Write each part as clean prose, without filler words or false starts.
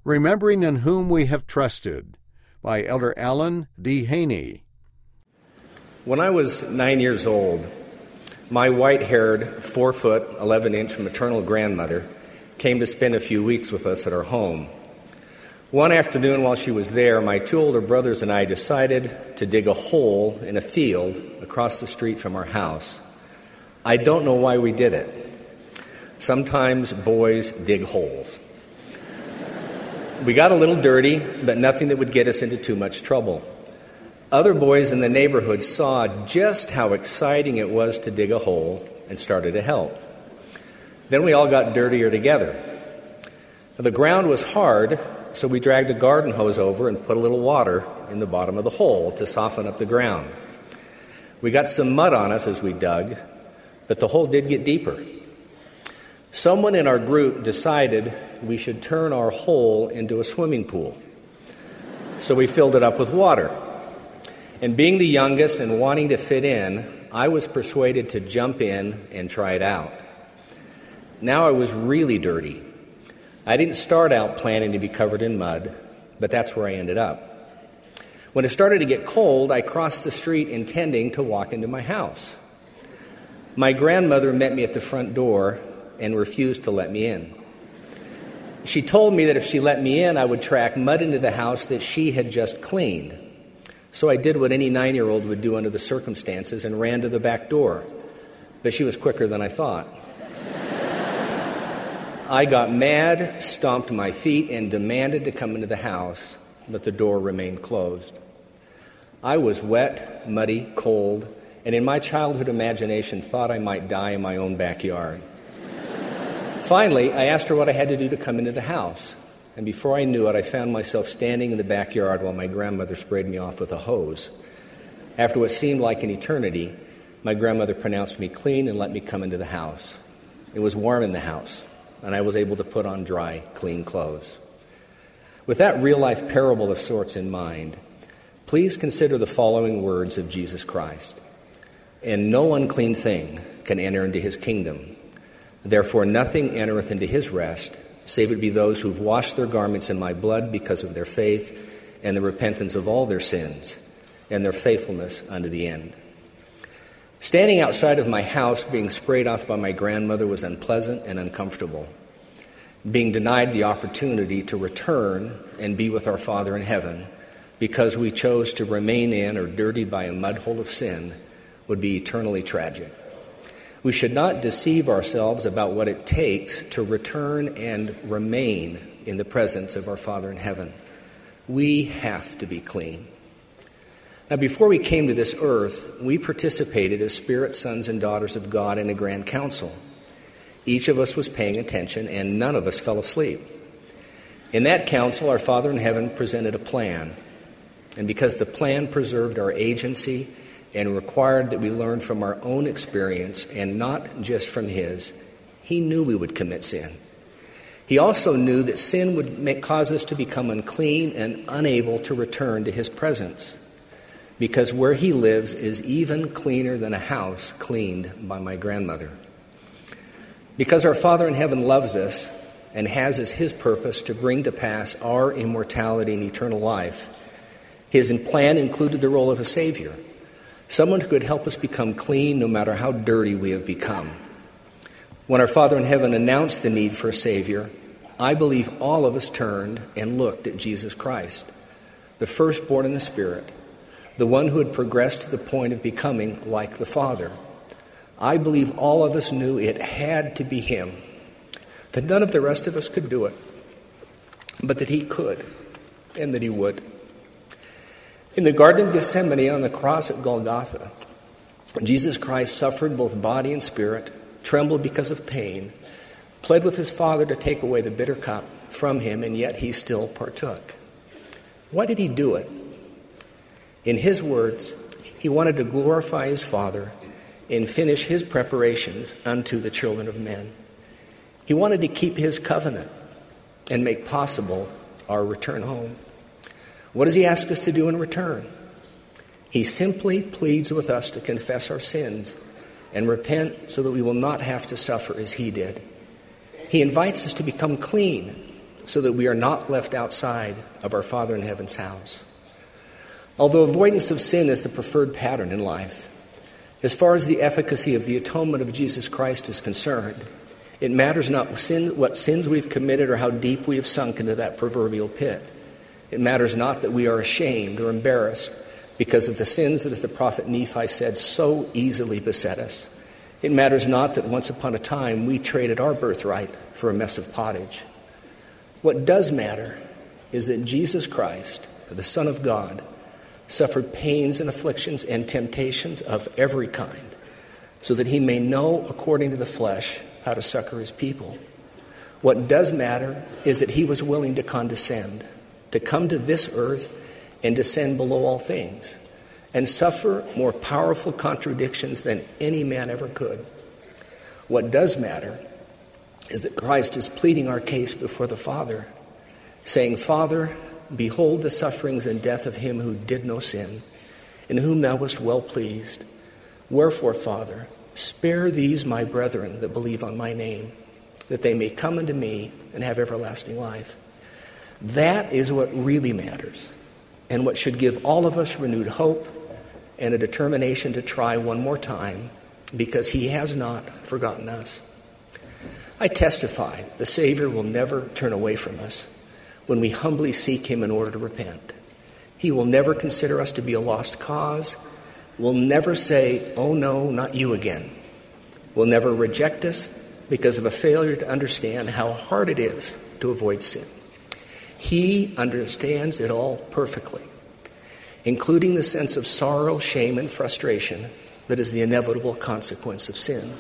Remembering in Whom We Have Trusted, by Elder Alan D. Haney. When I was 9 years old, my white-haired, 4-foot, 11-inch maternal grandmother came to spend a few weeks with us at our home. One afternoon while she was there, my 2 older brothers and I decided to dig a hole in a field across the street from our house. I don't know why we did it. Sometimes boys dig holes. We got a little dirty, but nothing that would get us into too much trouble. Other boys in the neighborhood saw just how exciting it was to dig a hole and started to help. Then we all got dirtier together. The ground was hard, so we dragged a garden hose over and put a little water in the bottom of the hole to soften up the ground. We got some mud on us as we dug, but the hole did get deeper. Someone in our group decided we should turn our hole into a swimming pool. So we filled it up with water. And being the youngest and wanting to fit in, I was persuaded to jump in and try it out. Now I was really dirty. I didn't start out planning to be covered in mud, but that's where I ended up. When it started to get cold, I crossed the street intending to walk into my house. My grandmother met me at the front door and refused to let me in. She told me that if she let me in, I would track mud into the house that she had just cleaned. So I did what any 9-year-old would do under the circumstances and ran to the back door. But she was quicker than I thought. I got mad, stomped my feet, and demanded to come into the house, but the door remained closed. I was wet, muddy, cold, and in my childhood imagination thought I might die in my own backyard. Finally, I asked her what I had to do to come into the house. And before I knew it, I found myself standing in the backyard while my grandmother sprayed me off with a hose. After what seemed like an eternity, my grandmother pronounced me clean and let me come into the house. It was warm in the house, and I was able to put on dry, clean clothes. With that real-life parable of sorts in mind, please consider the following words of Jesus Christ. "And no unclean thing can enter into his kingdom. Therefore nothing entereth into his rest, save it be those who've washed their garments in my blood because of their faith and the repentance of all their sins and their faithfulness unto the end." Standing outside of my house being sprayed off by my grandmother was unpleasant and uncomfortable. Being denied the opportunity to return and be with our Father in heaven because we chose to remain in or dirtied by a mud hole of sin would be eternally tragic. We should not deceive ourselves about what it takes to return and remain in the presence of our Father in heaven. We have to be clean. Now, before we came to this earth, we participated as spirit sons and daughters of God in a grand council. Each of us was paying attention, and none of us fell asleep. In that council, our Father in heaven presented a plan. And because the plan preserved our agency and required that we learn from our own experience and not just from his, he knew we would commit sin. He also knew that sin would cause us to become unclean and unable to return to his presence, because where he lives is even cleaner than a house cleaned by my grandmother. Because our Father in heaven loves us and has as his purpose to bring to pass our immortality and eternal life, his plan included the role of a Savior, someone who could help us become clean no matter how dirty we have become. When our Father in heaven announced the need for a Savior, I believe all of us turned and looked at Jesus Christ, the firstborn in the Spirit, the one who had progressed to the point of becoming like the Father. I believe all of us knew it had to be him, that none of the rest of us could do it, but that he could and that he would. In the Garden of Gethsemane, on the cross at Golgotha, Jesus Christ suffered both body and spirit, trembled because of pain, pled with his Father to take away the bitter cup from him, and yet he still partook. Why did he do it? In his words, he wanted to glorify his Father and finish his preparations unto the children of men. He wanted to keep his covenant and make possible our return home. What does he ask us to do in return? He simply pleads with us to confess our sins and repent so that we will not have to suffer as he did. He invites us to become clean so that we are not left outside of our Father in heaven's house. Although avoidance of sin is the preferred pattern in life, as far as the efficacy of the atonement of Jesus Christ is concerned, it matters not what sins we've committed or how deep we have sunk into that proverbial pit. It matters not that we are ashamed or embarrassed because of the sins that, as the prophet Nephi said, so easily beset us. It matters not that once upon a time we traded our birthright for a mess of pottage. What does matter is that Jesus Christ, the Son of God, suffered pains and afflictions and temptations of every kind, so that he may know, according to the flesh, how to succor his people. What does matter is that he was willing to condescend, to come to this earth and descend below all things, and suffer more powerful contradictions than any man ever could. What does matter is that Christ is pleading our case before the Father, saying, Father, behold the sufferings and death of him who did no sin, in whom thou wast well pleased. Wherefore, Father, spare these my brethren that believe on my name, that they may come unto me and have everlasting life. That is what really matters, and what should give all of us renewed hope and a determination to try one more time, because he has not forgotten us. I testify the Savior will never turn away from us when we humbly seek him in order to repent. He will never consider us to be a lost cause, will never say, oh no, not you again, will never reject us because of a failure to understand how hard it is to avoid sin. He understands it all perfectly, including the sense of sorrow, shame, and frustration that is the inevitable consequence of sin.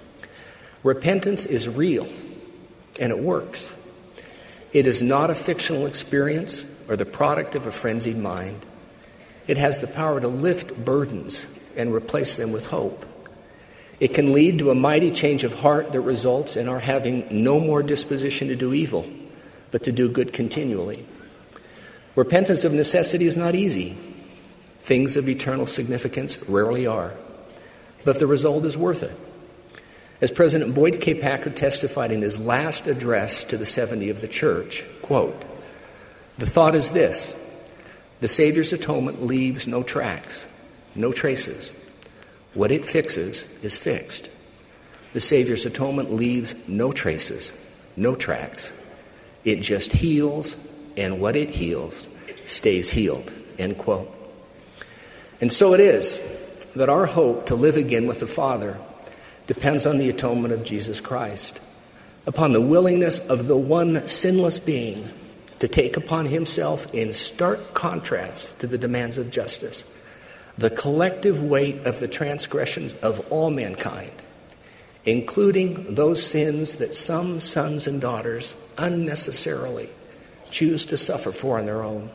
Repentance is real, and it works. It is not a fictional experience or the product of a frenzied mind. It has the power to lift burdens and replace them with hope. It can lead to a mighty change of heart that results in our having no more disposition to do evil, but to do good continually. Repentance of necessity is not easy. Things of eternal significance rarely are. But the result is worth it. As President Boyd K. Packer testified in his last address to the 70 of the church, quote, the thought is this: the Savior's atonement leaves no tracks, no traces. What it fixes is fixed. The Savior's atonement leaves no traces, no tracks. It just heals, and what it heals stays healed, end quote. And so it is that our hope to live again with the Father depends on the atonement of Jesus Christ, upon the willingness of the one sinless being to take upon himself, in stark contrast to the demands of justice, the collective weight of the transgressions of all mankind, including those sins that some sons and daughters unnecessarily choose to suffer for on their own.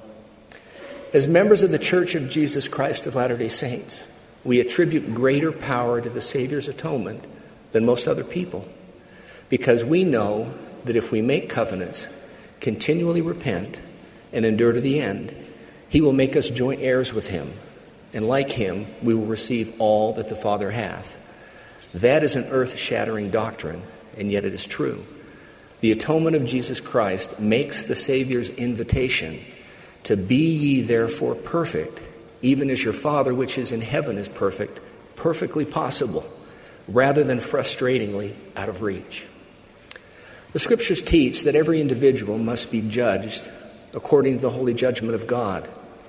As members of the Church of Jesus Christ of Latter-day Saints, we attribute greater power to the Savior's atonement than most other people, because we know that if we make covenants, continually repent, and endure to the end, he will make us joint heirs with him, and like him, we will receive all that the Father hath. That is an earth-shattering doctrine, and yet it is true. The atonement of Jesus Christ makes the Savior's invitation to be ye therefore perfect, even as your Father which is in heaven is perfect, perfectly possible, rather than frustratingly out of reach. The Scriptures teach that every individual must be judged according to the holy judgment of God.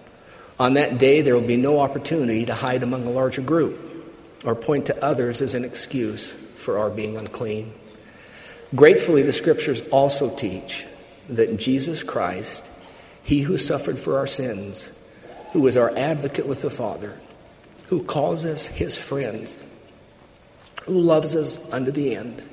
On that day, there will be no opportunity to hide among a larger group or point to others as an excuse for our being unclean. Gratefully, the Scriptures also teach that Jesus Christ, he who suffered for our sins, who is our advocate with the Father, who calls us his friends, who loves us unto the end,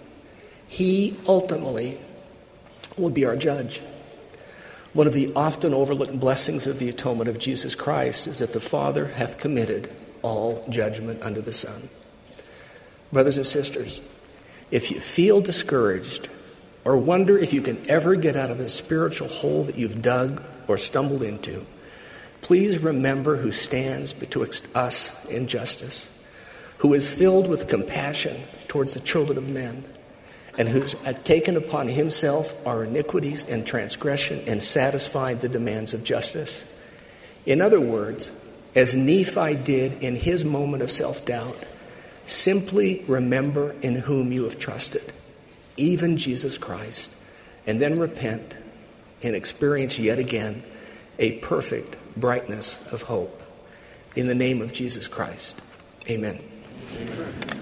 he ultimately will be our judge. One of the often overlooked blessings of the atonement of Jesus Christ is that the Father hath committed all judgment unto the Son. Brothers and sisters, if you feel discouraged or wonder if you can ever get out of the spiritual hole that you've dug or stumbled into, please remember who stands betwixt us and justice, who is filled with compassion towards the children of men, and who's taken upon himself our iniquities and transgression and satisfied the demands of justice. In other words, as Nephi did in his moment of self-doubt, simply remember in whom you have trusted, even Jesus Christ, and then repent and experience yet again a perfect brightness of hope. In the name of Jesus Christ, amen. Amen.